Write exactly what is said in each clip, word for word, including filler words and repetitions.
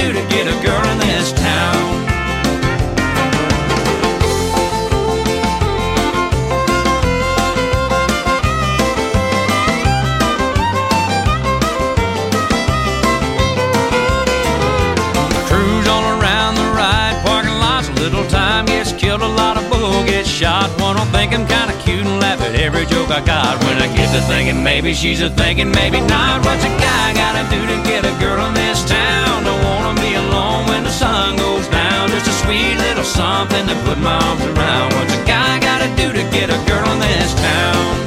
do to get a girl in this town? Little time gets killed, a lot of bull gets shot. One will think I'm kinda cute and laugh at every joke I got. When I get to thinking maybe she's a thinking, maybe not. What's a guy gotta do to get a girl in this town? Don't wanna be alone when the sun goes down. Just a sweet little something to put my arms around. What's a guy gotta do to get a girl in this town?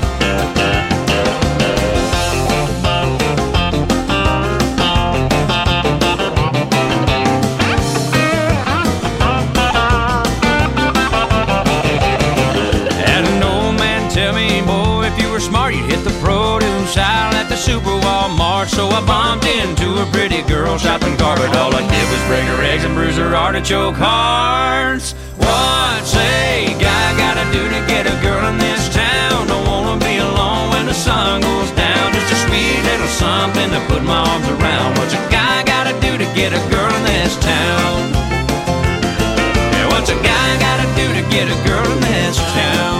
Smart, you'd hit the produce aisle at the Super Walmart. So I bumped into a pretty girl shopping cart, but all I did was break her eggs and bruise her artichoke hearts. What's a guy gotta do to get a girl in this town? Don't wanna be alone when the sun goes down. Just a sweet little something to put my arms around. What's a guy gotta do to get a girl in this town? Yeah, what's a guy gotta do to get a girl in this town?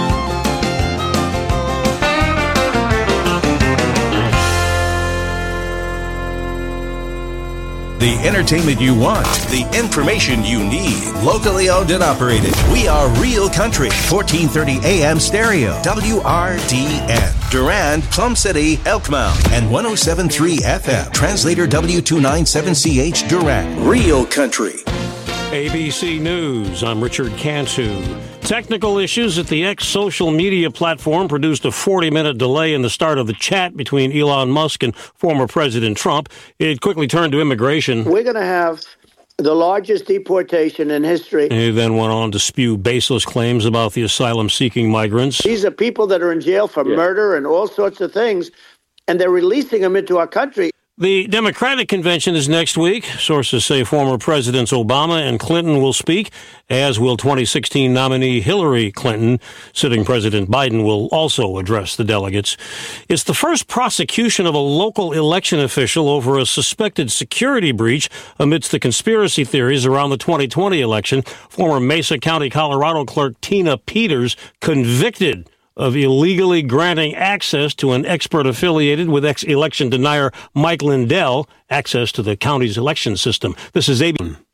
The entertainment you want, the information you need. Locally owned and operated. We are Real Country, fourteen thirty A M stereo, W R D N. Durand, Plum City, Elkmount, and one oh seven point three F M. Translator W two ninety-seven C H Durand. Real Country. A B C News, I'm Richard Cantu. Technical issues at the X social media platform produced a forty-minute delay in the start of the chat between Elon Musk and former President Trump. It quickly turned to immigration. We're going to have the largest deportation in history. He then went on to spew baseless claims about the asylum-seeking migrants. These are people that are in jail for yeah. murder and all sorts of things, and they're releasing them into our country. The Democratic convention is next week. Sources say former Presidents Obama and Clinton will speak, as will twenty sixteen nominee Hillary Clinton. Sitting President Biden will also address the delegates. It's the first prosecution of a local election official over a suspected security breach amidst the conspiracy theories around the twenty twenty election. Former Mesa County, Colorado clerk Tina Peters convicted of illegally granting access to an expert affiliated with ex-election denier Mike Lindell access to the county's election system. This is A B C.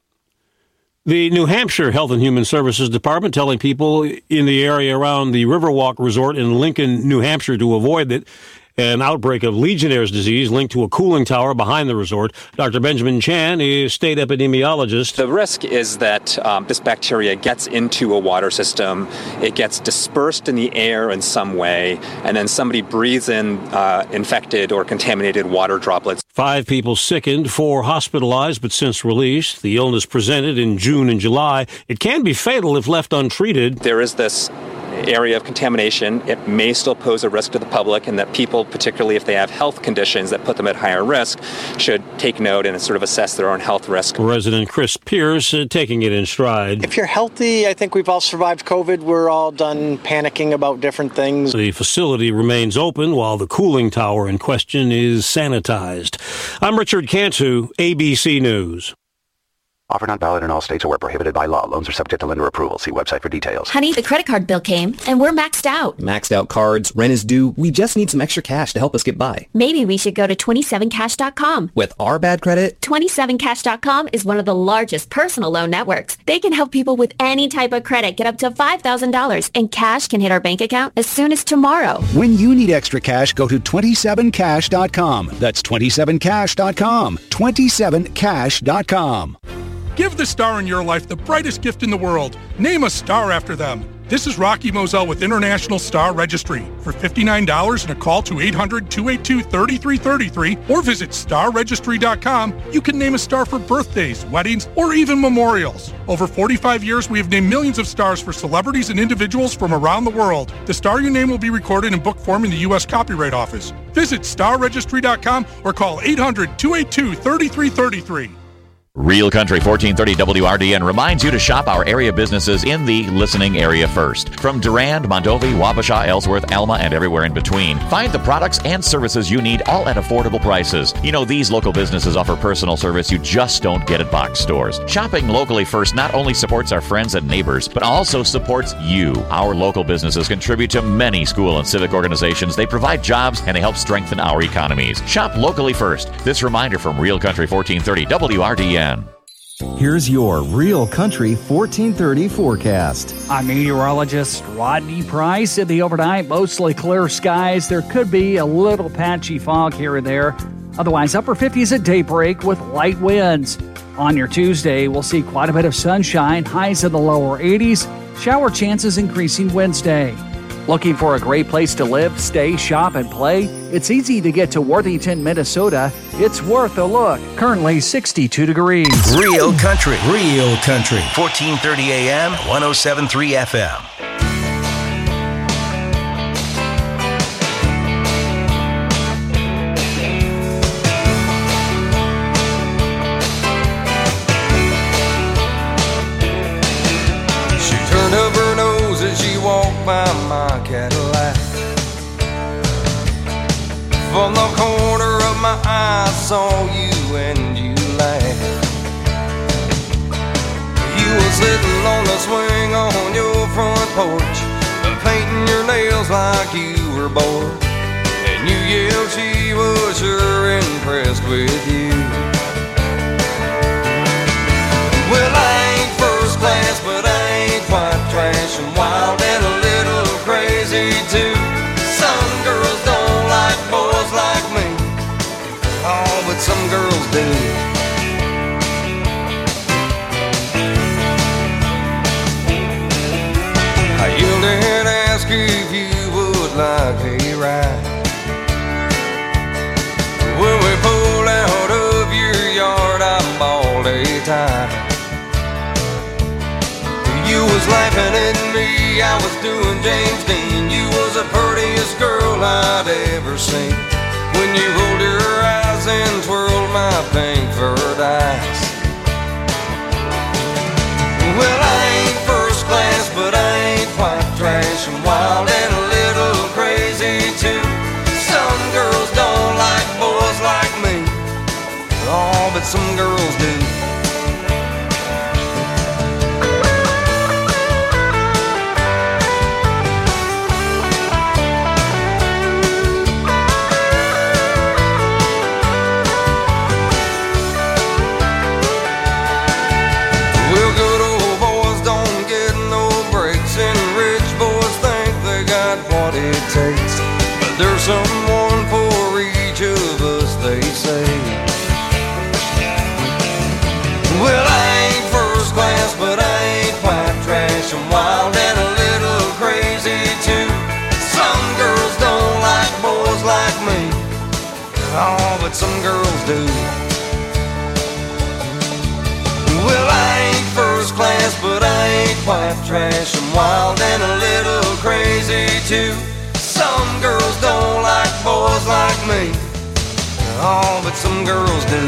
The New Hampshire Health and Human Services Department telling people in the area around the Riverwalk Resort in Lincoln, New Hampshire, to avoid it. An outbreak of Legionnaire's disease linked to a cooling tower behind the resort. Doctor Benjamin Chan is state epidemiologist. The risk is that um, this bacteria gets into a water system, it gets dispersed in the air in some way, and then somebody breathes in uh, infected or contaminated water droplets. Five people sickened, four hospitalized, but since released. The illness presented in June and July. It can be fatal if left untreated. There is this area of contamination. It may still pose a risk to the public, and that people, particularly if they have health conditions that put them at higher risk, should take note and sort of assess their own health risk. Resident Chris Pierce uh, taking it in stride. If you're healthy, I think we've all survived COVID. We're all done panicking about different things. The facility remains open while the cooling tower in question is sanitized. I'm Richard Cantu, A B C News. Offer not valid in all states or where prohibited by law. Loans are subject to lender approval. See website for details. Honey, the credit card bill came, and we're maxed out. Maxed out cards, rent is due. We just need some extra cash to help us get by. Maybe we should go to twenty-seven cash dot com. With our bad credit? twenty-seven cash dot com is one of the largest personal loan networks. They can help people with any type of credit get up to five thousand dollars, and cash can hit our bank account as soon as tomorrow. When you need extra cash, go to twenty-seven cash dot com. That's twenty-seven cash dot com. twenty-seven cash dot com. Give the star in your life the brightest gift in the world. Name a star after them. This is Rocky Moselle with International Star Registry. For fifty-nine dollars and a call to eight hundred, two eight two, three three three three or visit star registry dot com, you can name a star for birthdays, weddings, or even memorials. Over forty-five years, we have named millions of stars for celebrities and individuals from around the world. The star you name will be recorded in book form in the U S Copyright Office. Visit star registry dot com or call eight hundred, two eight two, three three three three. Real Country fourteen thirty W R D N reminds you to shop our area businesses in the listening area first. From Durand, Mondovi, Wabasha, Ellsworth, Alma, and everywhere in between, find the products and services you need all at affordable prices. You know, these local businesses offer personal service you just don't get at box stores. Shopping locally first not only supports our friends and neighbors, but also supports you. Our local businesses contribute to many school and civic organizations. They provide jobs and they help strengthen our economies. Shop locally first. This reminder from Real Country fourteen thirty W R D N. Here's your Real Country fourteen thirty forecast. I'm meteorologist Rodney Price. In the overnight, mostly clear skies. There could be a little patchy fog here and there. Otherwise, upper fifties at daybreak with light winds. On your Tuesday, we'll see quite a bit of sunshine, highs in the lower eighties, shower chances increasing Wednesday. Looking for a great place to live, stay, shop, and play? It's easy to get to Worthington, Minnesota. It's worth a look. Currently sixty-two degrees. Real Country. Real Country. fourteen thirty A M, one oh seven point three F M. She turned up her nose as she walked by my Cadillac. From the corner of my eye, I saw you and you laughed. You were sitting on the swing on your front porch, painting your nails like you were bored. And you yelled she was sure impressed with you. Well, I ain't first class, but I ain't quite trash and wild and a little crazy too. Some girls don't like boys like me, oh, but some girls do. I yelled and asked if you would like a ride. When we pulled out of your yard, I bawled a tie. You was laughing at me, I was doing James Dean. You was the prettiest girl I'd ever seen. When you rolled your eyes and twirled my pink furred eyes. Well, I ain't first class, but I ain't quite trash and wild and a little crazy too. Some girls don't like boys like me, oh, but some girls do. Takes. But there's someone for each of us, they say. Well, I ain't first class, but I ain't quite trash. I'm wild and a little crazy too. Some girls don't like boys like me, oh, but some girls do. Well, I ain't first class, but I ain't quite trash. I'm wild and a little crazy too. Some girls don't like boys like me, oh, but some girls do.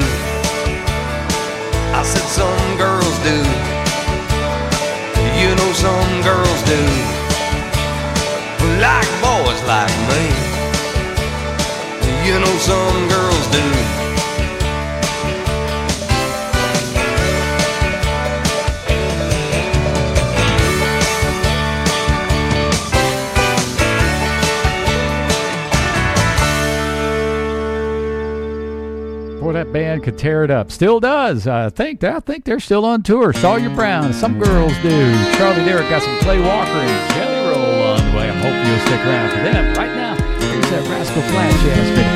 I said some girls do. You know some girls do. Like boys like me. You know some girls do. That band could tear it up. Still does. I think I think they're still on tour. Sawyer Brown. Some girls do. Charlie Derrick got some Clay Walker and Jelly Roll on the way. I hope you'll stick around for them. Right now, here's that Rascal Flatts jazz bit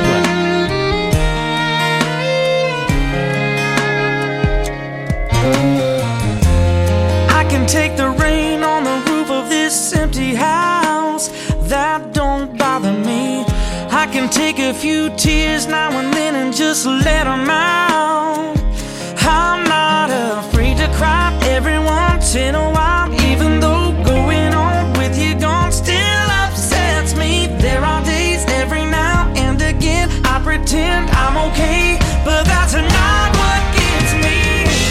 play. I can take the rain on the roof of this empty house. That don't bother me. I can take a few tears now and then and just let them out. I'm not afraid to cry every once in a while, even though going on with you gone still upsets me. There are days every now and again I pretend I'm okay, but that's not what gets me.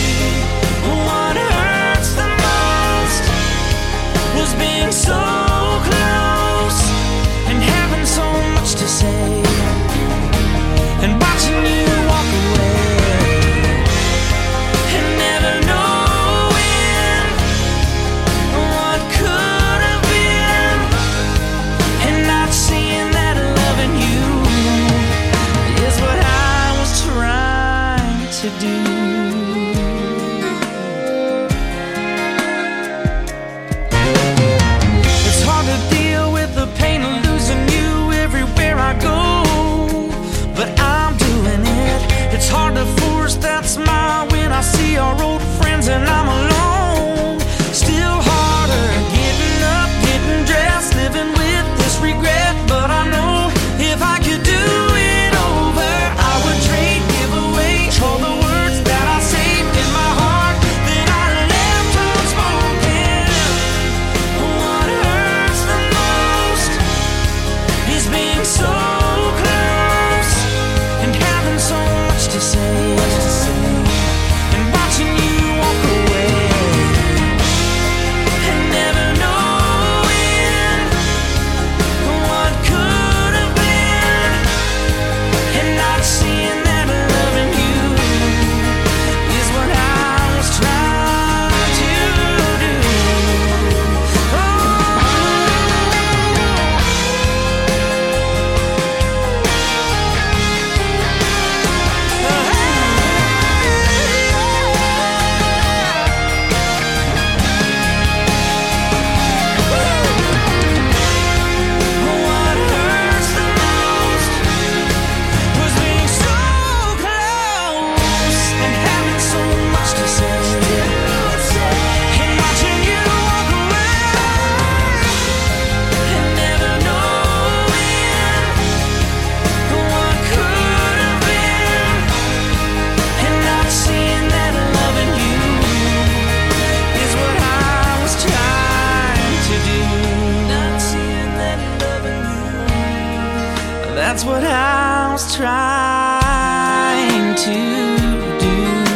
That's what I was trying to do.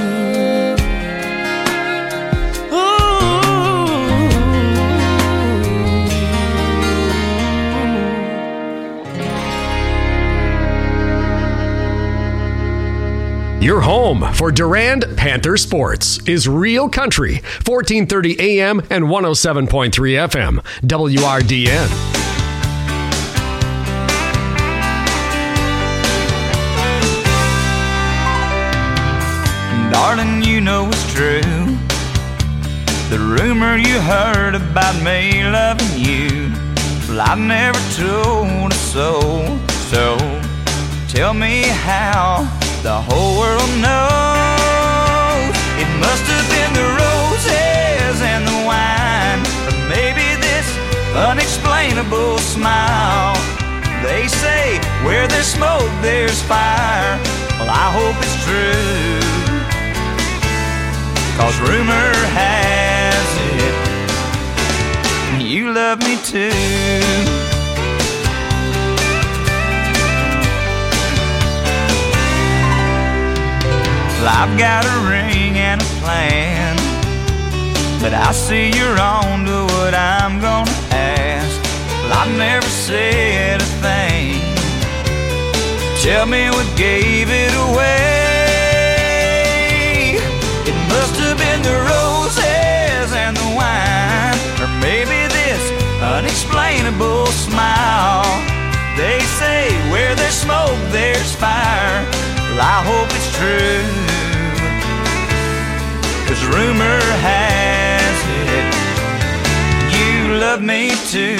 Your home for Durand Panther Sports is Real Country, fourteen thirty A M and one oh seven point three F M, W R D N. Darling, you know it's true. The rumor you heard about me loving you, well, I've never told a soul. So tell me how the whole world knows. It must have been the roses and the wine, or maybe this unexplainable smile. They say where there's smoke, there's fire. Well, I hope it's true, 'cause rumor has it you love me too. Well, I've got a ring and a plan, but I see you're on to what I'm gonna ask. Well, I've never said a thing. Tell me what gave it away. It must have been the roses and the wine, or maybe this unexplainable smile. They say where there's smoke, there's fire. Well, I hope it's true, 'cause rumor has it you love me too.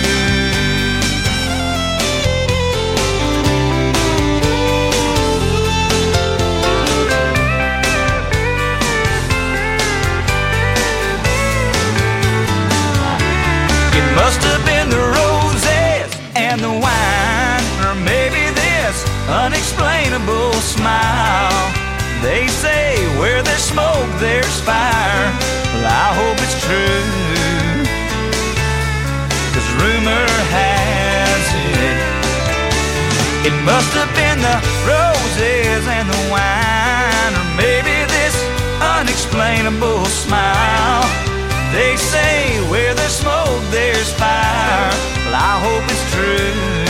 It must have been the roses and the wine, or maybe this unexplainable smile. They say where there's smoke, there's fire. Well, I hope it's true, 'cause rumor has it it must have been the roses and the wine, or maybe this unexplainable smile. They say where there's smoke, there's fire. Well, I hope it's true,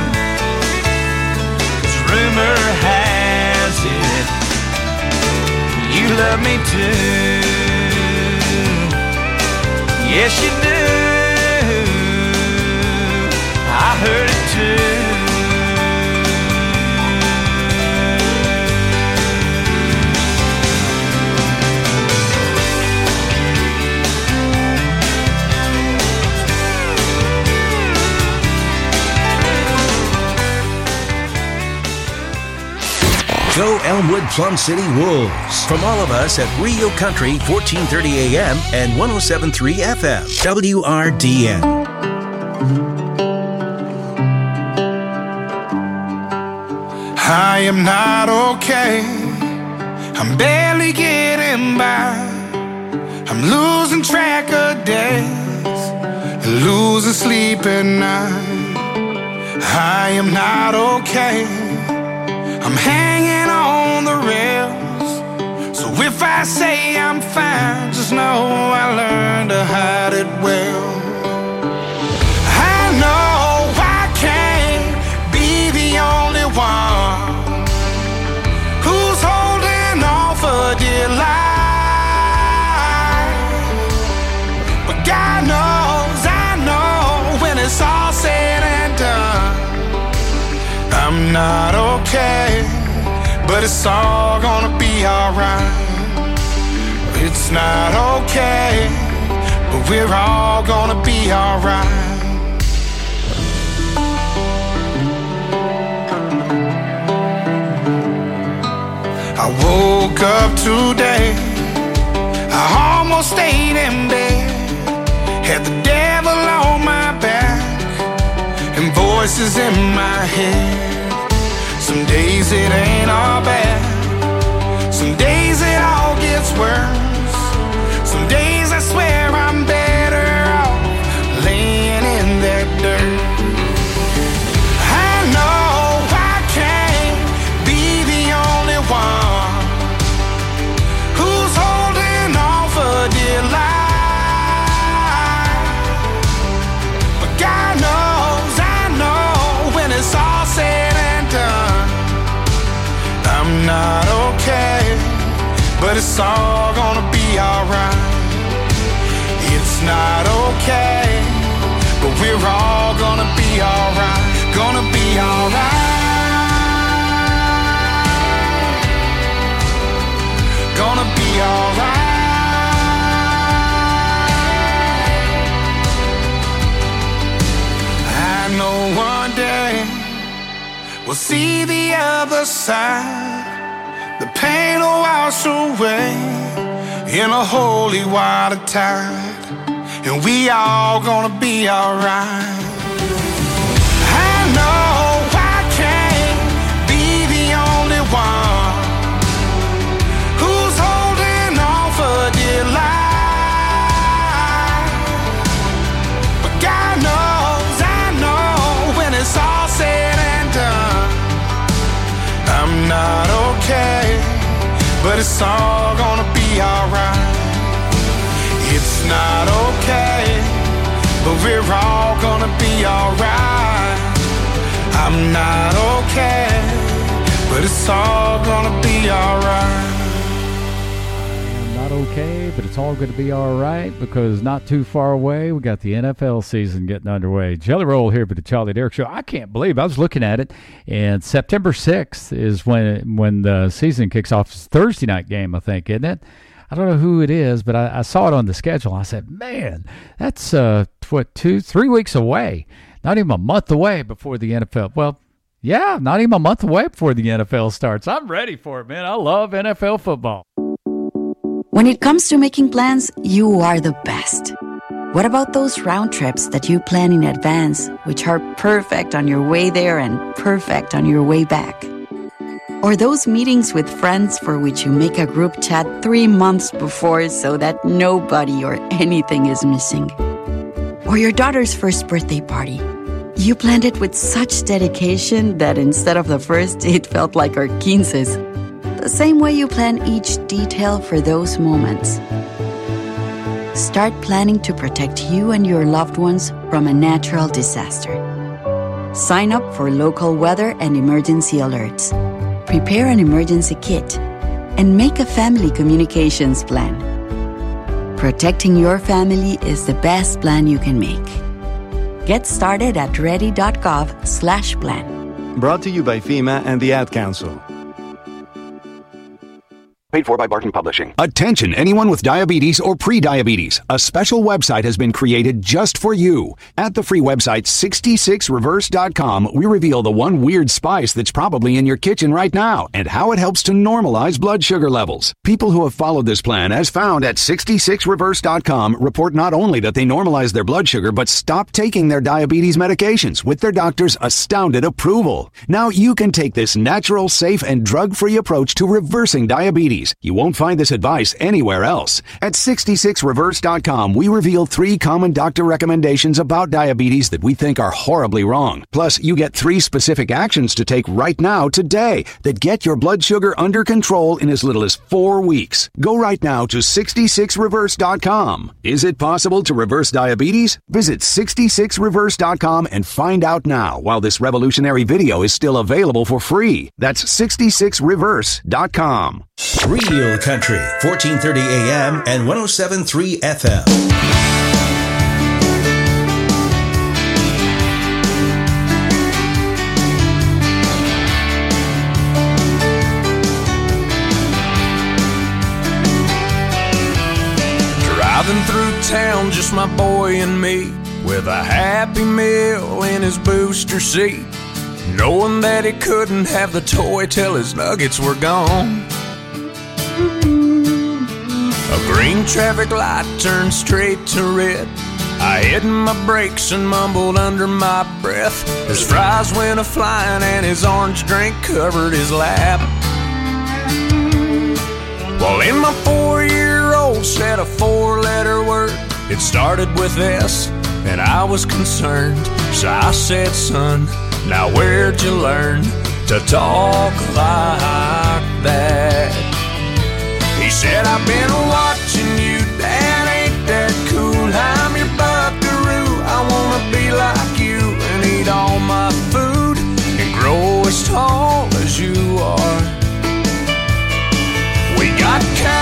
'cause rumor has it you love me too. Yes, you do. I heard it too. Go Elmwood Plum City Wolves. From all of us at Rio Country, fourteen thirty A M and one oh seven point three F M, W R D N. I am not okay. I'm barely getting by. I'm losing track of days, losing sleep at night. I am not okay. I'm hanging on the rails. So if I say I'm fine, just know I learned to hide it well. I know I can't be the only one who's holding on for dear life. But God knows, I know when it's all said and done, I'm not okay, but it's all gonna be alright. It's not okay, but we're all gonna be alright. I woke up today, I almost stayed in bed, had the devil on my back and voices in my head. Some days it ain't all bad, some days it all gets worse. Some days I swear I'm better off laying in that dirt. I know but it's all gonna be alright. It's not okay, but we're all gonna be alright. Gonna be alright. Gonna be alright. I know one day we'll see the other side. The pain will wash away in a holy water tide, and we all gonna be alright. I know I can't be the only one who's holding on for dear life, but God knows, I know when it's all said and done, I'm not okay, but it's all gonna be alright. It's not okay, but we're all gonna be alright. I'm not okay, but it's all gonna be alright. Not okay, but it's all going to be all right because not too far away, we got the N F L season getting underway. Jelly Roll here with the Charlie Derrick Show. I can't believe I was looking at it, and September sixth is when when the season kicks off. It's a Thursday night game, I think, isn't it? I don't know who it is, but I, I saw it on the schedule. I said, man, that's uh, what, two, three weeks away. Not even a month away before the N F L. Well, yeah, not even a month away before the N F L starts. I'm ready for it, man. I love N F L football. When it comes to making plans, you are the best. What about those round trips that you plan in advance, which are perfect on your way there and perfect on your way back? Or those meetings with friends for which you make a group chat three months before so that nobody or anything is missing? Or your daughter's first birthday party. You planned it with such dedication that instead of the first, it felt like our quinces. The same way you plan each detail for those moments. Start planning to protect you and your loved ones from a natural disaster. Sign up for local weather and emergency alerts. Prepare an emergency kit. And make a family communications plan. Protecting your family is the best plan you can make. Get started at ready.gov slash plan. Brought to you by FEMA and the Ad Council. Paid for by Barton Publishing. Attention, anyone with diabetes or pre-diabetes. A special website has been created just for you. At the free website sixty-six reverse dot com, we reveal the one weird spice that's probably in your kitchen right now and how it helps to normalize blood sugar levels. People who have followed this plan, as found at sixty-six reverse dot com, report not only that they normalize their blood sugar, but stop taking their diabetes medications with their doctor's astounded approval. Now you can take this natural, safe, and drug-free approach to reversing diabetes. You won't find this advice anywhere else. At sixty-six reverse dot com, we reveal three common doctor recommendations about diabetes that we think are horribly wrong. Plus, you get three specific actions to take right now, today, that get your blood sugar under control in as little as four weeks. Go right now to sixty-six reverse dot com. Is it possible to reverse diabetes? Visit sixty-six reverse dot com and find out now while this revolutionary video is still available for free. That's sixty-six reverse dot com. Real Country, fourteen thirty A M and one oh seven point three F M. Driving through town, just my boy and me, with a Happy Meal in his booster seat, knowing that he couldn't have the toy till his nuggets were gone. A green traffic light turned straight to red. I hit my brakes and mumbled under my breath as fries went a-flying and his orange drink covered his lap. While in my four-year-old said a four-letter word, it started with S, and I was concerned. So I said, son, now where'd you learn to talk like that? He said, I've been watching you, Dad, ain't that cool? I'm your buckaroo, I wanna be like you and eat all my food and grow as tall as you are. We got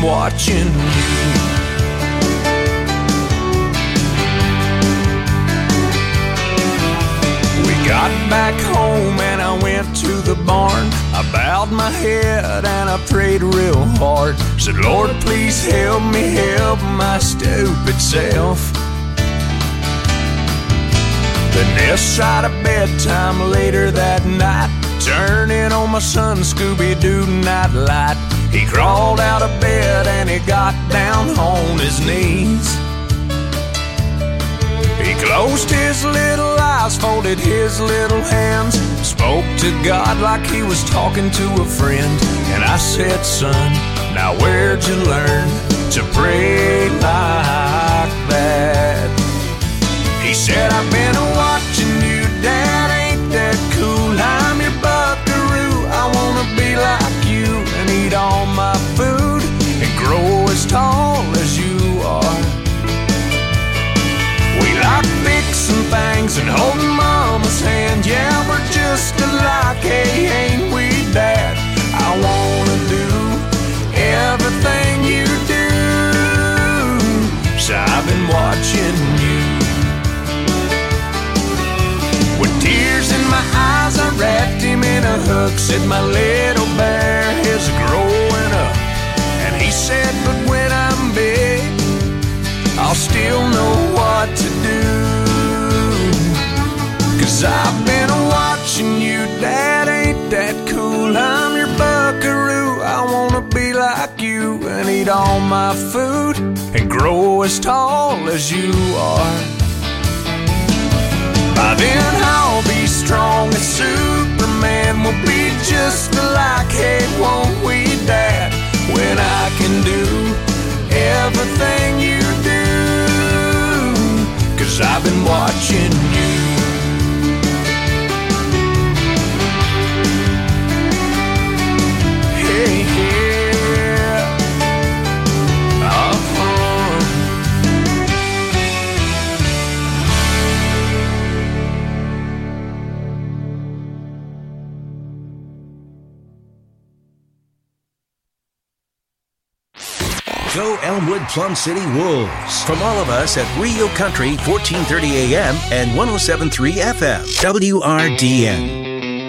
watching you. Got back home and I went to the barn. I bowed my head and I prayed real hard. Said, Lord, please help me help my stupid self. Then this side of bedtime later that night, turning on my son Scooby-Doo nightlight. He crawled out of bed and he got down on his knees. He closed his little eyes, folded his little hands, spoke to God like he was talking to a friend. And I said, son, now where'd you learn to pray like that? He said, I've been watching you, Dad, ain't that cool? I'm your buckaroo, I wanna be like you and eat all my food and grow as tall as you are. We like fixing things and holding Mama's hand. Yeah, we're just alike, hey, ain't we, Dad? I wanna do everything you do. So I've been watching you. With tears in my eyes, I wrapped him in a hug. Said my little bear is growing up. And he said, but when I'm big, I'll still know what to do. Cause I've been watching you, Dad, ain't that cool? I'm your buckaroo, I wanna be like you and eat all my food and grow as tall as you are. By then I'll be strong as Superman. We'll be just alike, hey, won't we, Dad? When I can do everything you do. Cause I've been watching you. Hey, yeah. Uh-huh. Go Elmwood Plum City Wolves. From all of us at Real Country, fourteen thirty A M and one oh seven point three F M, W R D N.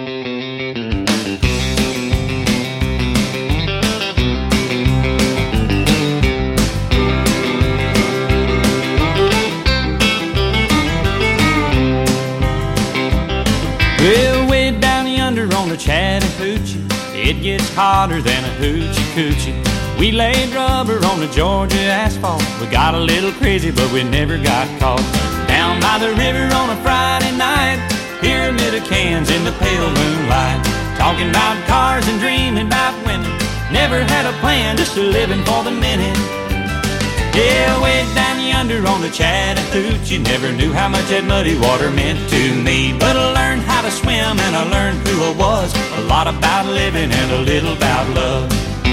Well, way down yonder on the Chattahoochee, it gets hotter than a hoochie coochie. We laid rubber on the Georgia asphalt. We got a little crazy, but we never got caught. Down by the river on a Friday night, pyramid of cans in the pale moonlight. Talking about cars and dreaming about women. Never had a plan, just a living for the minute. Yeah, way down yonder on the Chattahoochee, never knew how much that muddy water meant to me. But I learned how to swim and I learned who I was. A lot about living and a little about love.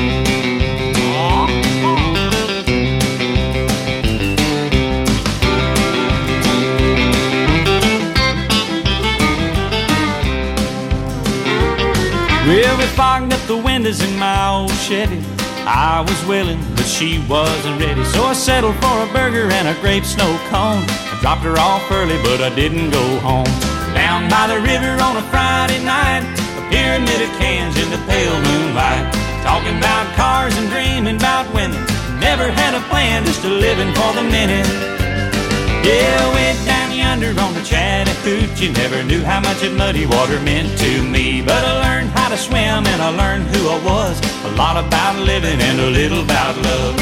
Well, we fogged up the windows in my old Chevy. I was willing, but she wasn't ready. So I settled for a burger and a grape snow cone. I dropped her off early, but I didn't go home. Down by the river on a Friday night, a pyramid of cans in the pale moonlight. Talking about cars and dreaming about women. Never had a plan, just a living for the minute. Yeah, way down yonder on the Chattahoochee, never knew how much that muddy water meant to me. But I learned how to swim and I learned who I was. A lot about living and a little about love.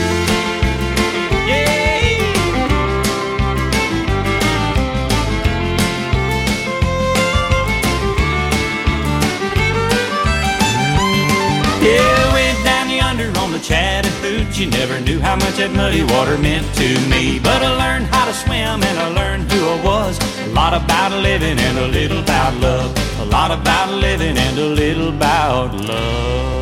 Yeah. Yeah, way down yonder on the Chattahoochee, never knew how much that muddy water meant to me. But I learned how to swim and I learned who I was. A lot about living and a little about love. A lot about living and a little about love.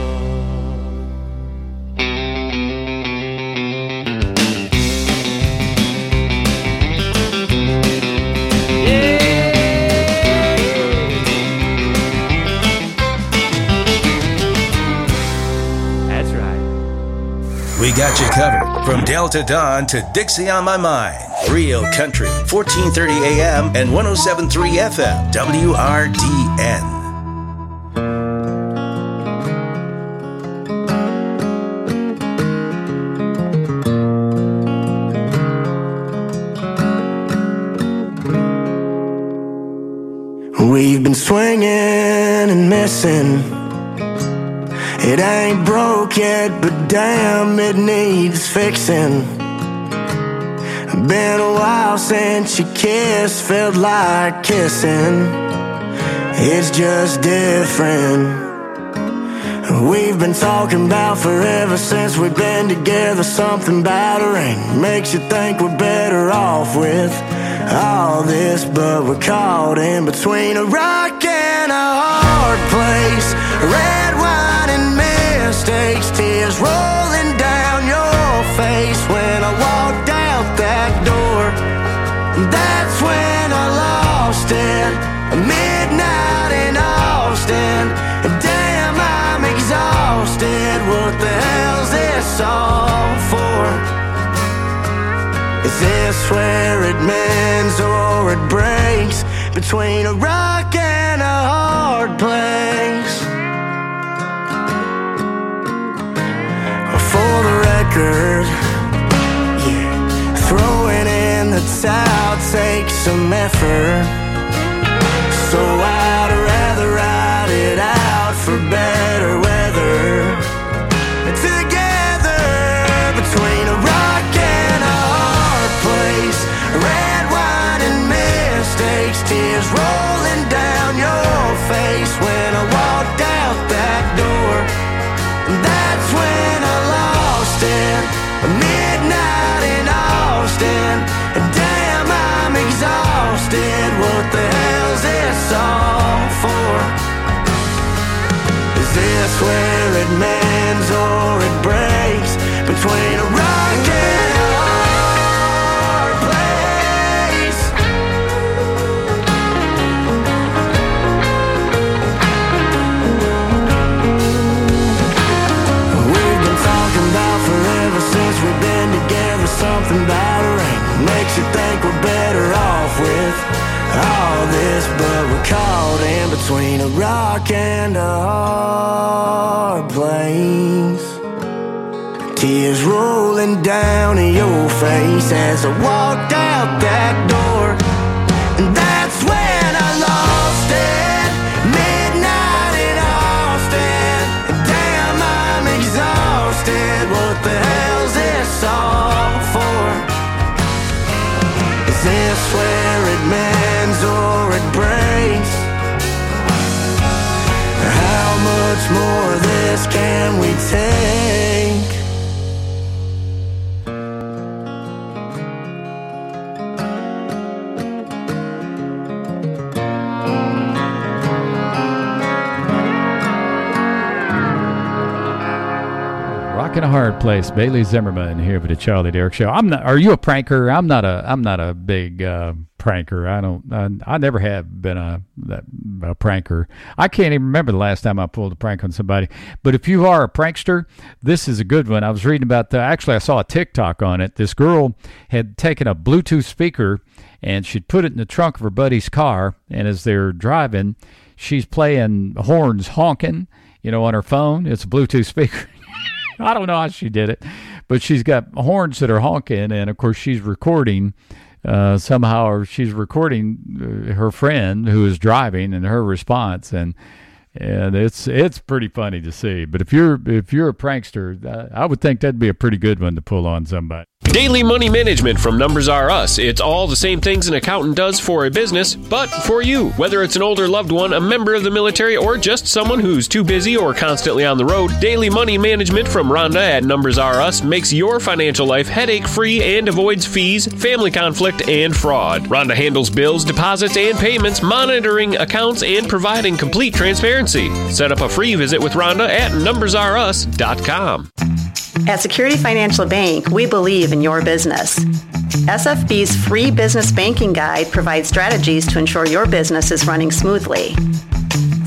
got you covered. From Delta Dawn to Dixie on My Mind. Real Country, fourteen thirty A M and one oh seven point three F M, W R D N. We've been swinging and missing. It ain't broke yet, but damn, it needs fixing. Been a while since you kissed, felt like kissing. It's just different. We've been talking about forever since we've been together. Something about a ring makes you think we're better off with all this, but we're caught in between a rock and a hard place. Red wine and mistakes, tears rolling down your face. When I walked out that door, that's when I lost it. Midnight in Austin, damn, I'm exhausted. What the hell's this all for? Is this where it mends or it breaks? Between a rock and a hard place. For the record, yeah, throwing in the towel takes some effort. So I'd rather ride it out for better weather. Together, between a rock and a hard place. Red wine and mistakes, tears rolling down your face. When I walked out that door, that's when I lost it. Midnight in Austin, damn, I'm exhausted. What the hell's this all for? Is this where it mends or it breaks? Between a rock and a hard place. We've been talking about forever since we've been together. Something about a ring makes you think we're better off with all this, but we're caught in between a rock and a hard place. Tears rolling down your face as I walked out that door, and that's when I lost it. Midnight in Austin, damn, I'm exhausted. What the hell's this all for? Is this where it mends or it breaks? How much more of this can we take? In a hard place. Bailey Zimmerman here for the Charlie Derrick Show. I'm not. Are you a pranker? I'm not a. I'm not a big uh, pranker. I don't. I, I never have been a, a pranker. I can't even remember the last time I pulled a prank on somebody. But if you are a prankster, this is a good one. I was reading about the. Actually, I saw a TikTok on it. This girl had taken a Bluetooth speaker and she'd put it in the trunk of her buddy's car. And as they're driving, she's playing horns, honking. You know, on her phone. It's a Bluetooth speaker. I don't know how she did it, but she's got horns that are honking, and of course she's recording uh, somehow, or she's recording uh, her friend who is driving and her response, and and it's it's pretty funny to see. But if you're if you're a prankster, uh, I would think that'd be a pretty good one to pull on somebody. Daily Money Management from Numbers R Us. It's all the same things an accountant does for a business, but for you. Whether it's an older loved one, a member of the military, or just someone who's too busy or constantly on the road, Daily Money Management from Rhonda at Numbers R Us makes your financial life headache-free and avoids fees, family conflict, and fraud. Rhonda handles bills, deposits, and payments, monitoring accounts, and providing complete transparency. Set up a free visit with Rhonda at numbers r us dot com. At Security Financial Bank, we believe in your business. S F B's free business banking guide provides strategies to ensure your business is running smoothly.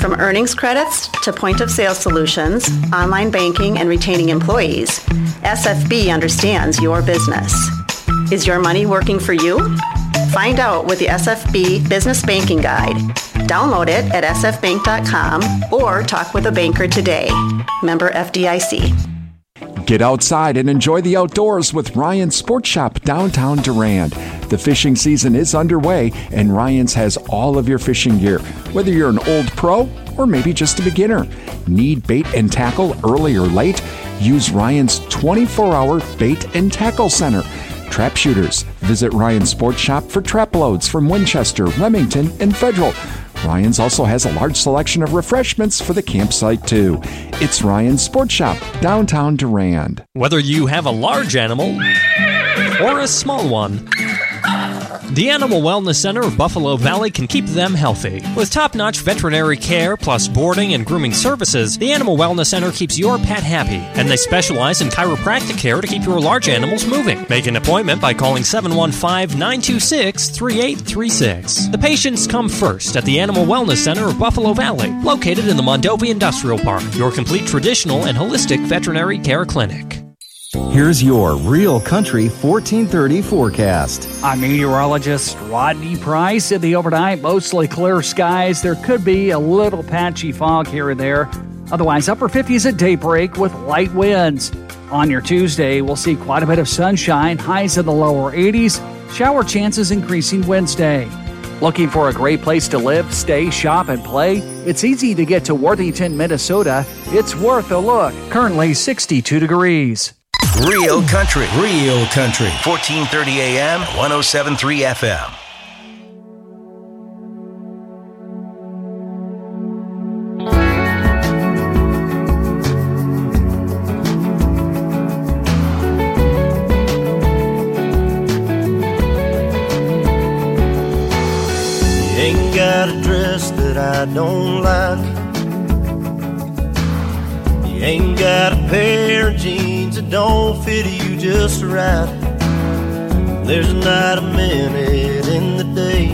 From earnings credits to point-of-sale solutions, online banking, and retaining employees, S F B understands your business. Is your money working for you? Find out with the S F B Business Banking Guide. Download it at s f bank dot com or talk with a banker today. Member F D I C. Get outside and enjoy the outdoors with Ryan's Sports Shop downtown Durand. The fishing season is underway, and Ryan's has all of your fishing gear, whether you're an old pro or maybe just a beginner. Need bait and tackle early or late? Use Ryan's twenty-four hour Bait and Tackle Center. Trap shooters, visit Ryan's Sports Shop for trap loads from Winchester, Remington, and Federal. Ryan's also has a large selection of refreshments for the campsite, too. It's Ryan's Sports Shop, downtown Durand. Whether you have a large animal or a small one, the Animal Wellness Center of Buffalo Valley can keep them healthy. With top-notch veterinary care plus boarding and grooming services, the Animal Wellness Center keeps your pet happy, and they specialize in chiropractic care to keep your large animals moving. Make an appointment by calling seven one five, nine two six, three eight three six. The patients come first at the Animal Wellness Center of Buffalo Valley, located in the Mondovi Industrial Park, your complete traditional and holistic veterinary care clinic. Here's your Real Country fourteen thirty forecast. I'm meteorologist Rodney Price. In the overnight, mostly clear skies. There could be a little patchy fog here and there. Otherwise, upper fifties at daybreak with light winds. On your Tuesday, we'll see quite a bit of sunshine, highs in the lower eighties, shower chances increasing Wednesday. Looking for a great place to live, stay, shop, and play? It's easy to get to Worthington, Minnesota. It's worth a look. Currently sixty-two degrees. Real Country, Real Country, fourteen thirty A M, one oh seven point three F M. You ain't got a dress that I don't like. You ain't got a pair of jeans that don't fit you just right. There's not a minute in the day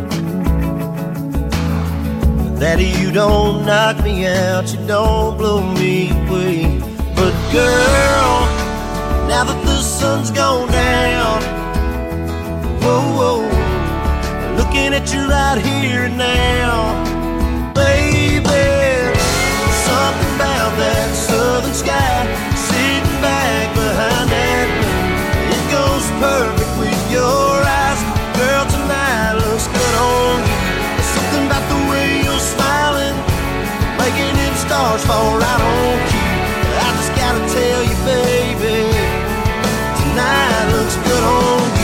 that you don't knock me out, you don't blow me away. But girl, now that the sun's gone down, whoa, whoa, looking at you right here and now, baby, something about that southern sky, sitting back behind that moon, it goes perfect with your eyes. Girl, tonight looks good on you. There's something about the way you're smiling, making them stars fall right on you. I just gotta tell you, baby, tonight looks good on you.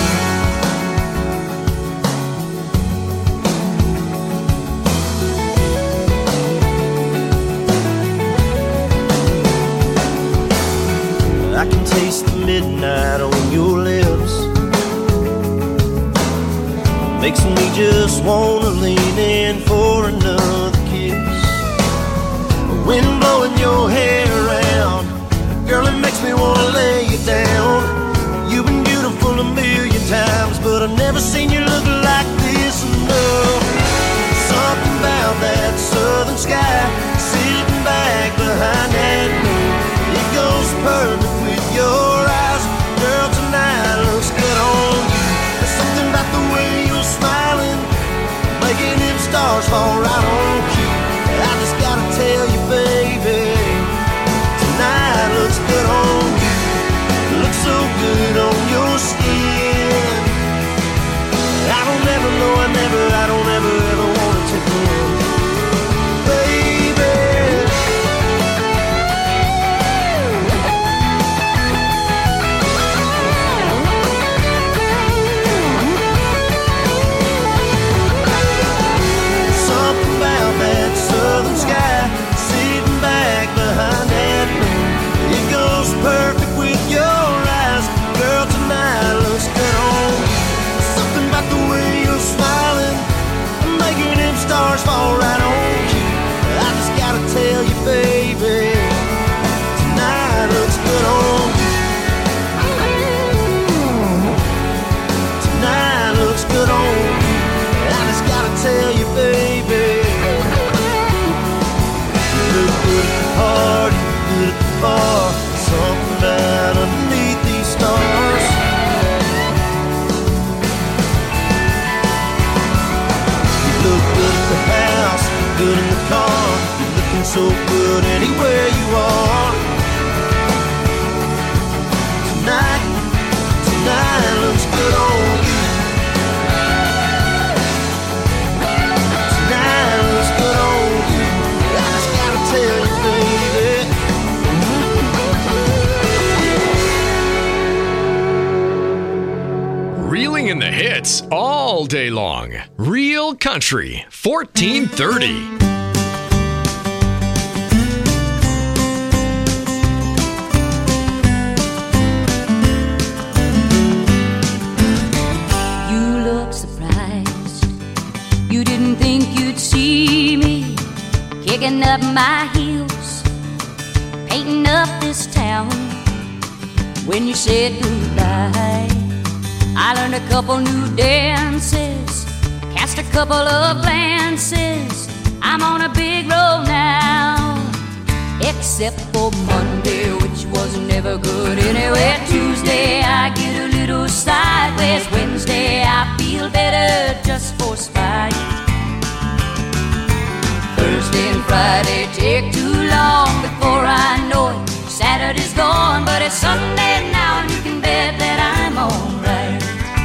I can taste the midnight on your lips, makes me just wanna lean in for another kiss. Wind blowing your hair around, girl, it makes me wanna lay you down. You've been beautiful a million times, but I've never seen you look like this. No, something about that southern sky, sitting back behind that moon, it goes perfect with your eyes. Girl, tonight looks good on you. There's something about the way you're smiling, making them stars fall right on you. I just gotta tell you, baby, tonight looks good on you. Looks so good on your skin. I don't ever know, I never, I don't ever, ever wanna take it. Baby, good in the car. You're looking so good anywhere you are. Tonight, tonight looks good on you. Tonight looks good on you. I just gotta tell you, baby. Reeling in the hits all day long. Real Country, fourteen thirty. You look surprised. You didn't think you'd see me kicking up my heels, painting up this town. When you said goodbye, I learned a couple new dances, cast a couple of glances. I'm on a big road now, except for Monday, which was never good anyway. Tuesday, I get a little sideways. Wednesday, I feel better just for spite. Thursday and Friday take too long before I know it. Saturday's gone, but it's Sunday now, and you can bet that I'm alright.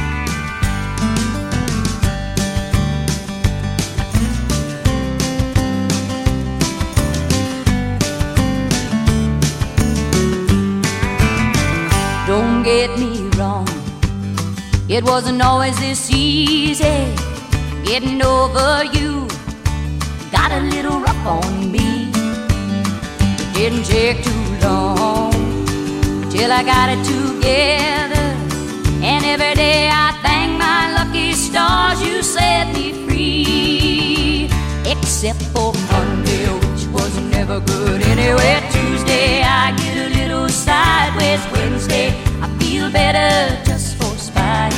Don't get me wrong, it wasn't always this easy getting over you. Got a little rough on me. It didn't take too long till I got it together, and every day I thank my lucky stars you set me free. Except for Monday, which was never good anyway. Tuesday, I get a little sideways. Wednesday, I feel better just for spite.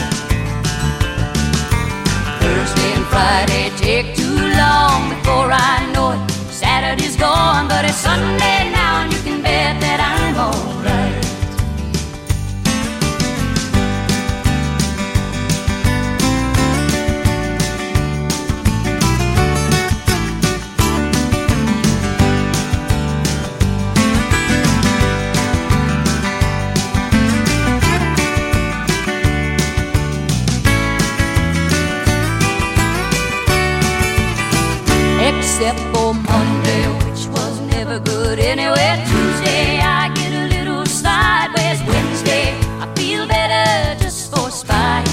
Thursday and Friday take too long before I know it. Saturday's gone, but it's Sunday now, and you can bet that I'm alright. Except for Monday, which was never good anyway. Tuesday, I get a little sideways. Wednesday, I feel better just for spite.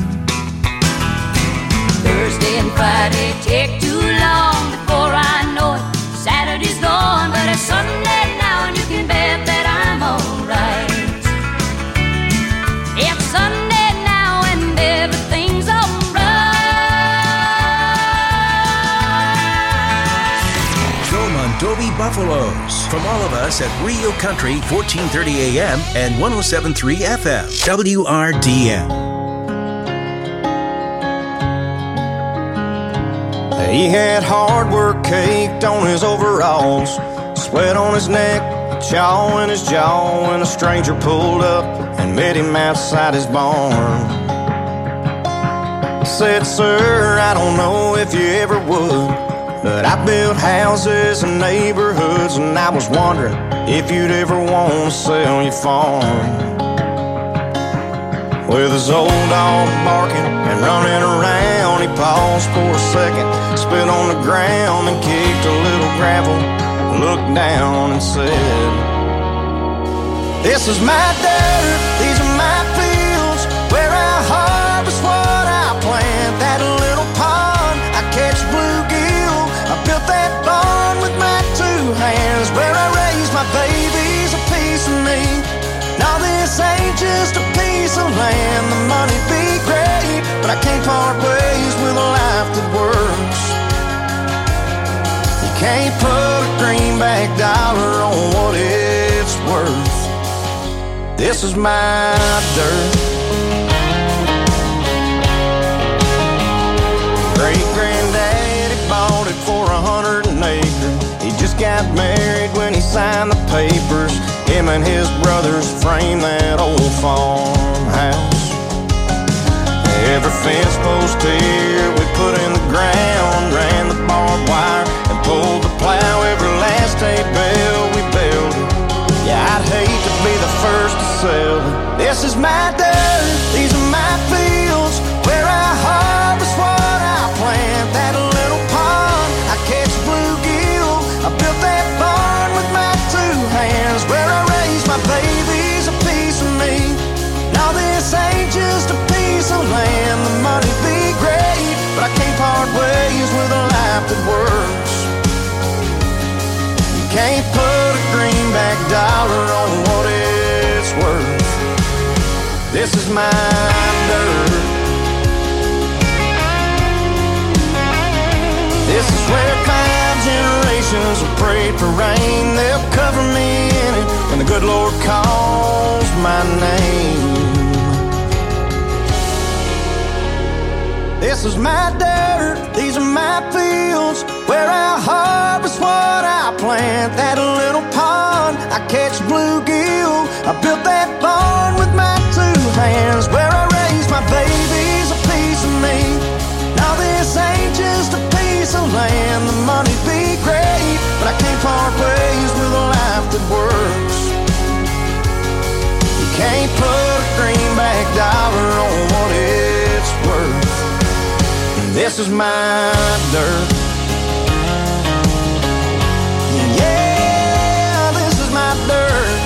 Thursday and Friday take too long before I know it. Saturday's gone, but it's Sunday now, and you can bet that I'm alright. It's Sunday now, and everything's alright. Mondovi Buffaloes. From all of us at Real Country, fourteen thirty A M and one oh seven point three F M, W R D N. He had hard work caked on his overalls, sweat on his neck, chaw in his jaw, when a stranger pulled up and met him outside his barn. Said, sir, I don't know if you ever would, but I built houses and neighborhoods, and I was wondering if you'd ever want to sell your farm. With his old dog barking and running around, he paused for a second, spit on the ground, and kicked a little gravel, looked down and said, this is my dirt, these are my fields, where I harvest what I plant. That little pond, I catch bluegill, I built that barn with my two hands, where I raise my babies, a piece of me. Now this ain't just a piece of land, the money be great, but I can't part ways with a life that works. You can't put a greenback dollar on what it's worth. This is my dirt. Great-granddaddy bought it for a hundred an acre. He just got married when he signed the papers. Him and his brothers framed that old farmhouse. Every fence post here we put in the ground, ran the barbed wire and myself. This is my dirt, these are my fields, where I harvest what I plant. That little pond, I catch bluegill. I built that barn with my two hands, where I raise my babies, a piece of me. Now this ain't just a piece of land. The money be great, but I can't part ways with a life that works. You can't put a greenback dollar on what it's worth. This is my dirt. This is where five generations have prayed for rain. They'll cover me in it when the good Lord calls my name. This is my dirt, these are my fields, where I harvest what I plant. That little pond, I catch bluegill. I built that barn with my two hands, where I raise my babies, a piece of me. Now this ain't just a piece of land. The money be great, but I can't part ways with a life that works. You can't put a greenback dollar on what it's worth. This is my dirt. Yeah, this is my dirt.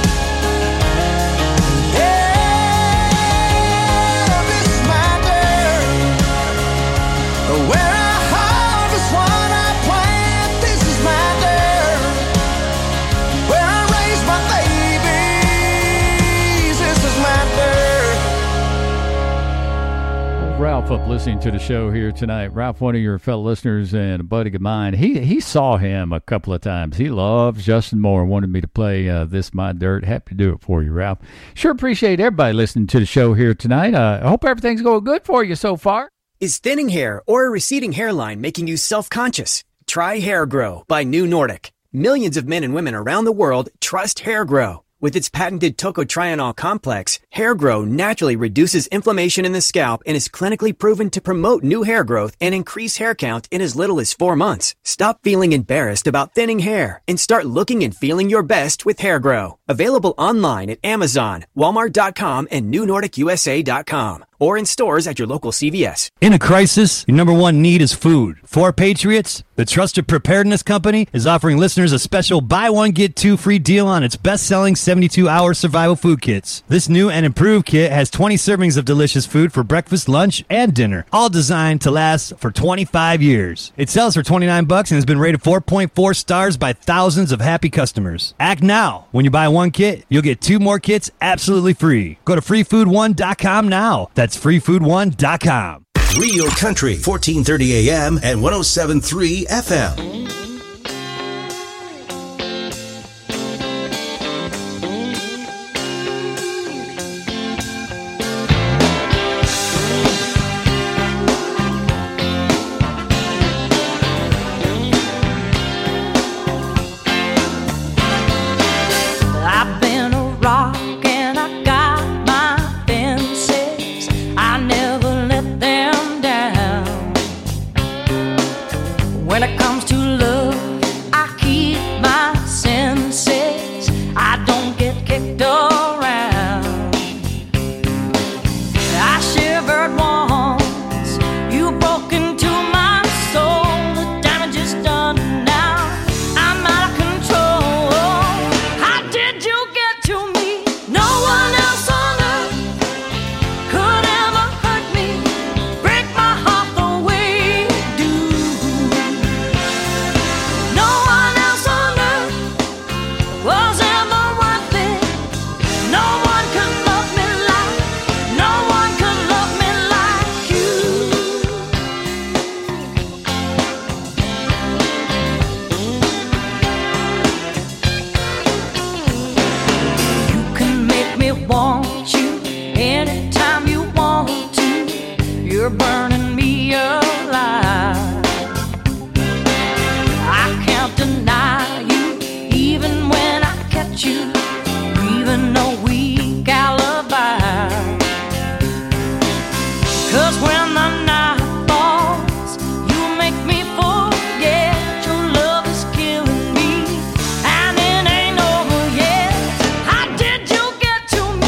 Yeah, this is my dirt. Where I harvest what I plant. This is my dirt. Where I raise my babies. This is my dirt. Ralph up listening to the show here tonight. Ralph, one of your fellow listeners and a buddy of mine, he he saw him a couple of times. He loves Justin Moore, wanted me to play uh, This My Dirt. Happy to do it for you, Ralph. Sure appreciate everybody listening to the show here tonight. Uh, I hope everything's going good for you so far. Is thinning hair or a receding hairline making you self-conscious? Try Hair Grow by New Nordic. Millions of men and women around the world trust Hair Grow. With its patented tocotrienol complex, Hair Grow naturally reduces inflammation in the scalp and is clinically proven to promote new hair growth and increase hair count in as little as four months. Stop feeling embarrassed about thinning hair and start looking and feeling your best with Hair Grow. Available online at Amazon, Walmart dot com, and New Nordic U S A dot com. Or in stores at your local C V S. In a crisis, your number one need is food. For Patriots, the Trusted Preparedness Company is offering listeners a special buy one, get two free deal on its best-selling seventy-two hour survival food kits. This new and improved kit has twenty servings of delicious food for breakfast, lunch, and dinner, all designed to last for twenty-five years. It sells for twenty-nine bucks and has been rated four point four stars by thousands of happy customers. Act now. When you buy one kit, you'll get two more kits absolutely free. Go to free food one dot com now. That's free food one dot com. Real Country, fourteen thirty A M and one oh seven point three F M. I've been a rock and I got my fences. I never let them down. When it comes to love, I keep my senses. I don't get kicked around. I shivered once, you broke into my soul. The damage is done now, I'm out of control. How did you get to me? No one else on earth could ever hurt me, break my heart the way you do. No one else on earth was ever worth it. No one could love me like, no one could love me like you. You can make me want you anytime you want to. You're burning me alive. I can't deny you, even when I catch you, even a weak alibi. 'Cause when the night falls, you make me forget your love is killing me, and it ain't over yet. How did you get to me?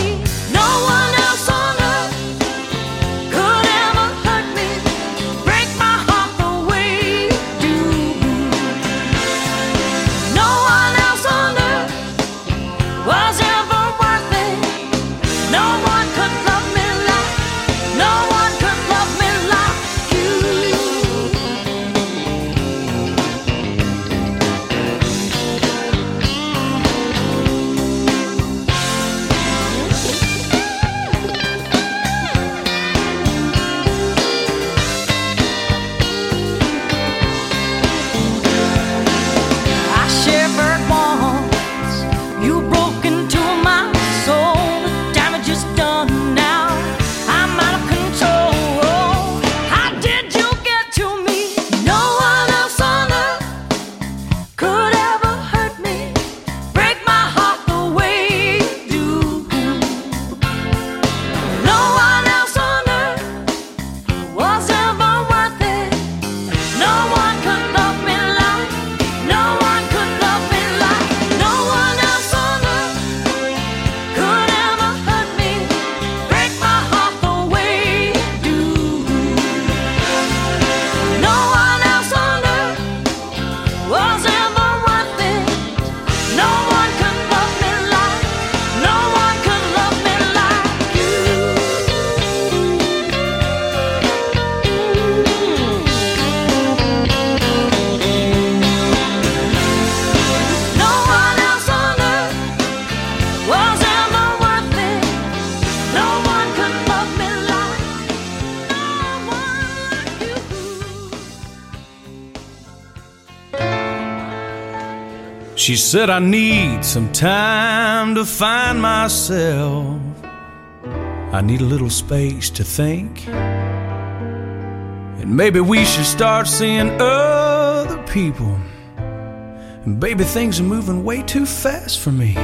She said I need some time to find myself. I need a little space to think. And maybe we should start seeing other people. And baby, things are moving way too fast for me.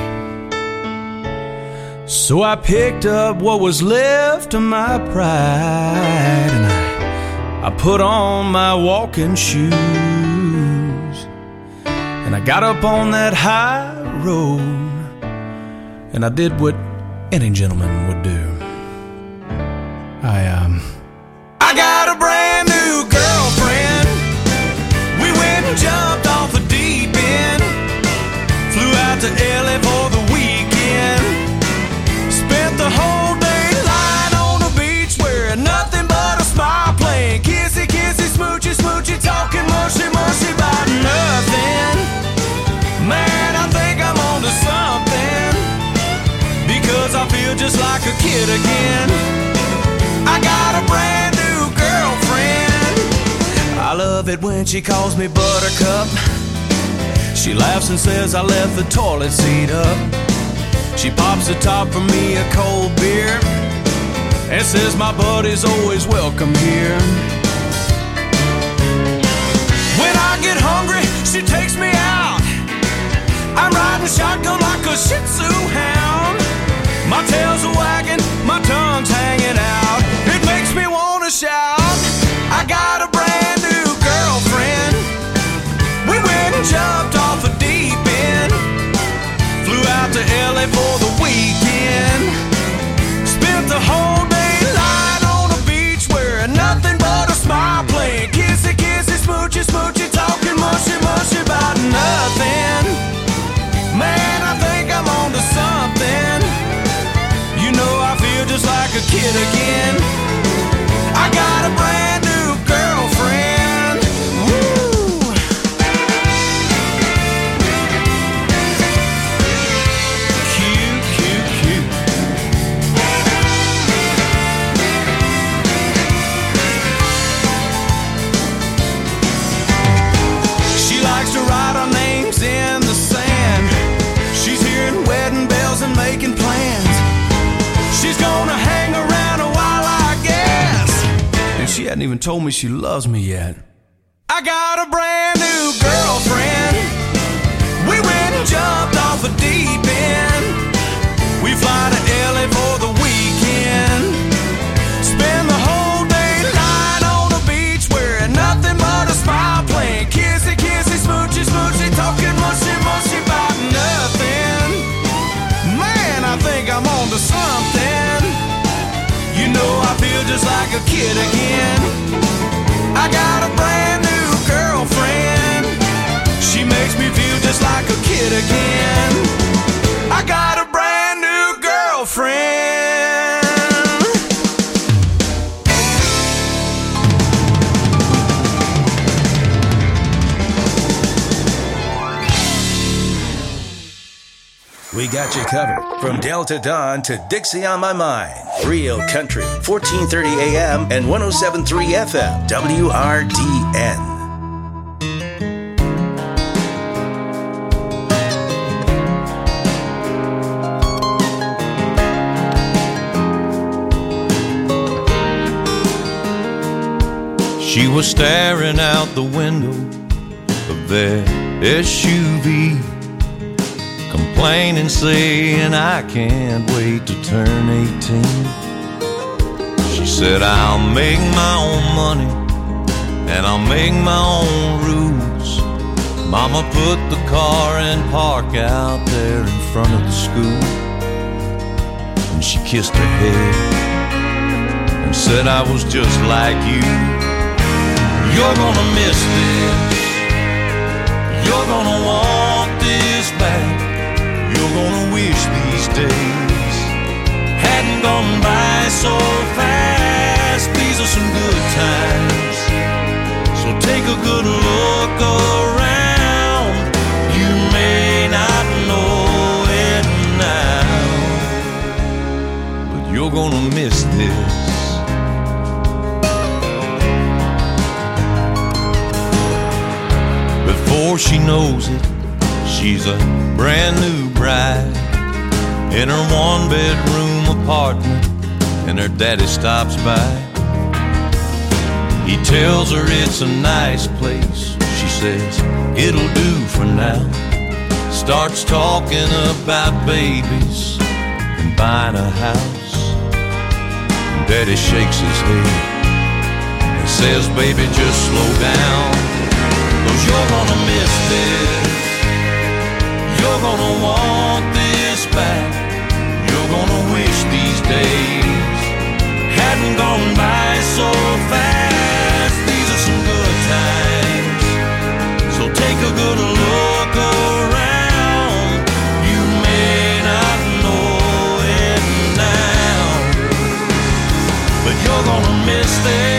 So I picked up what was left of my pride, and I, I put on my walking shoes, and I got up on that high road, and I did what any gentleman would do. I, um... I got a brand new girlfriend. We went and jumped off the deep end. Flew out to L A for the weekend. Spent the whole day lying on the beach, wearing nothing but a smile, playing kissy, kissy, smoochy, smoochy, talking mushy, mushy about nothing. Man, I think I'm onto something, because I feel just like a kid again. I got a brand new girlfriend. I love it when she calls me Buttercup. She laughs and says I left the toilet seat up. She pops the top for me a cold beer and says my buddy's always welcome here. When I get hungry, she takes me out. I'm riding shotgun like a Shih Tzu hound. My tail's a wagging, my tongue's hanging out. It makes me wanna shout. I got a brand new girlfriend. We went and jumped off a deep end. Flew out to L A for the weekend. Spent the whole day lying on the beach, wearing nothing but a smile, playing kissy, kissy, smoochy, smoochy, talking mushy, mushy about nothing. Man, I think I'm onto something. You know I feel just like a kid again. I got a brand new girlfriend. Woo! Cute, cute, cute. She likes to write our names in the sand. She's hearing wedding bells and making plans. She's gonna hang around a while, I guess. And she hadn't even told me she loves me yet. I got a brand new girlfriend. We went and jumped off a deep end. We fly to L A for the weekend. Spend the whole day lying on the beach, wearing nothing but a smile, playing kissy, kissy, smoochy, smoochy, talking mushy, mushy about nothing. Man, I think I'm on to something. You know I feel just like a kid again. I got a brand new girlfriend. She makes me feel just like a kid again. I got a brand new girlfriend. We got you covered from Delta Dawn to Dixie on My Mind. Real Country, fourteen thirty A M and one oh seven point three F M, W R D N. She was staring out the window of that S U V, complaining, saying, I can't wait to turn eighteen. She said, I'll make my own money and I'll make my own rules. Mama put the car in park out there in front of the school, and she kissed her head and said, I was just like you. You're gonna miss this, you're gonna want this back. You're gonna wish these days hadn't gone by so fast. These are some good times, so take a good look around. You may not know it now, but you're gonna miss this. Before she knows it, She's a brand new bride in her one-bedroom apartment, and her daddy stops by. He tells her it's a nice place. She says, it'll do for now. Starts talking about babies and buying a house. Daddy shakes his head and says, baby, just slow down, 'cause you're gonna miss this. You're gonna want this back. You're gonna wish these days hadn't gone by so fast. These are some good times, so take a good look around. You may not know it now, but you're gonna miss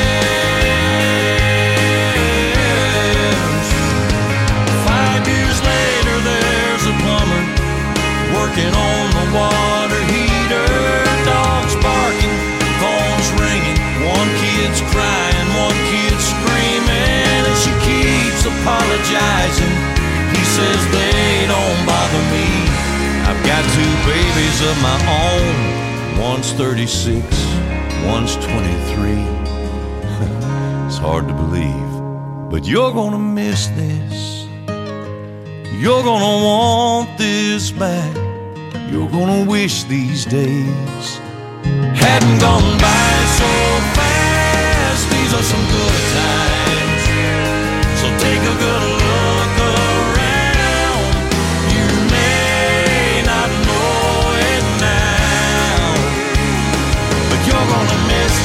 this. Five years later, there's a plumber working on the water heater. Dogs barking, phones ringing, one kid's crying, one kid's screaming, and she keeps apologizing. He says they don't bother me. I've got two babies of my own. One's thirty-six, one's twenty-three. It's hard to believe, but you're gonna miss this. You're gonna want this back. You're gonna wish these days hadn't gone by so fast. These are some good times, so take a good look around. You may not know it now, but you're gonna miss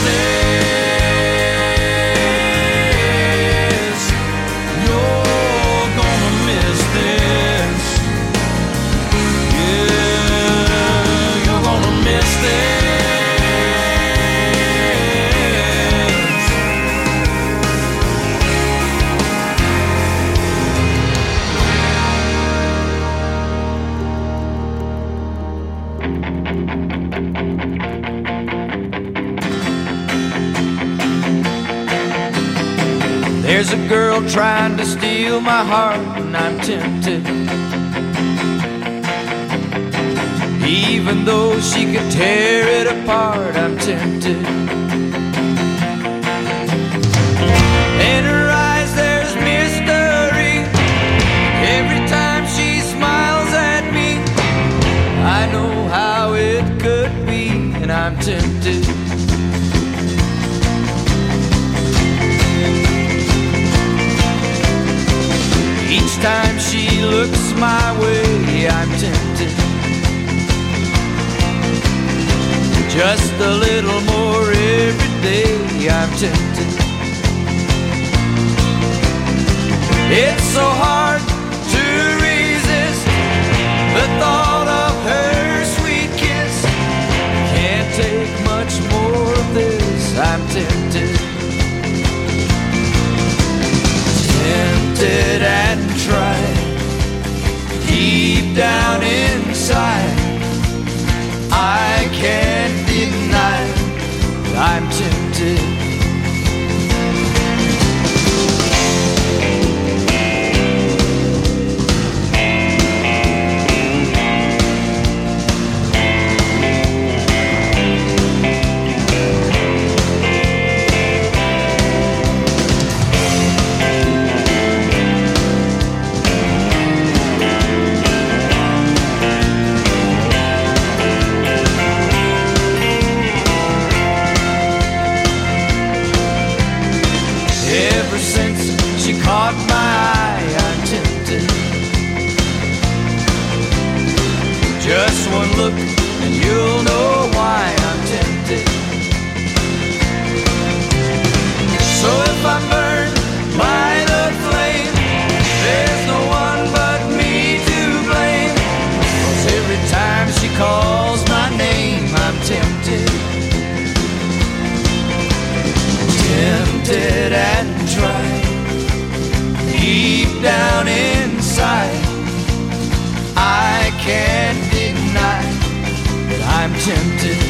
this. You're gonna miss this. Yeah, you're gonna miss this. There's a girl trying to steal my heart, and I'm tempted. Even though she could tear it apart, I'm tempted. In her eyes there's mystery. Every time she smiles at me, I know how it could be, and I'm tempted. Each time she looks my way, I'm tempted. Just a little more every day, I'm tempted. It's so hard to resist the thought of her sweet kiss. Can't take much more of this, I'm tempted. Tempted and tried, deep down inside, I can't deny I'm tempted. Caught my eye, I'm tempted. Just one look and you'll know why I'm tempted. So if I'm burned by the flame, there's no one but me to blame. 'Cause every time she calls my name, I'm tempted. Tempted and tried, deep down inside, I can't deny that I'm tempted.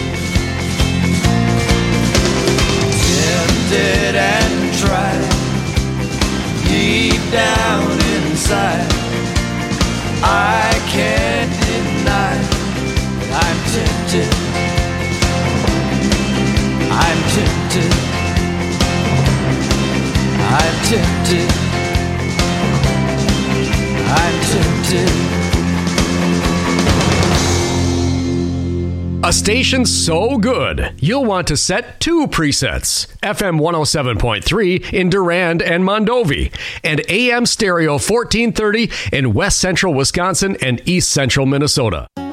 Tempted and tried, deep down inside, tempted. I'm tempted. A station so good, you'll want to set two presets. F M one oh seven point three in Durand and Mondovi, and A M Stereo fourteen thirty in West Central Wisconsin and East Central Minnesota.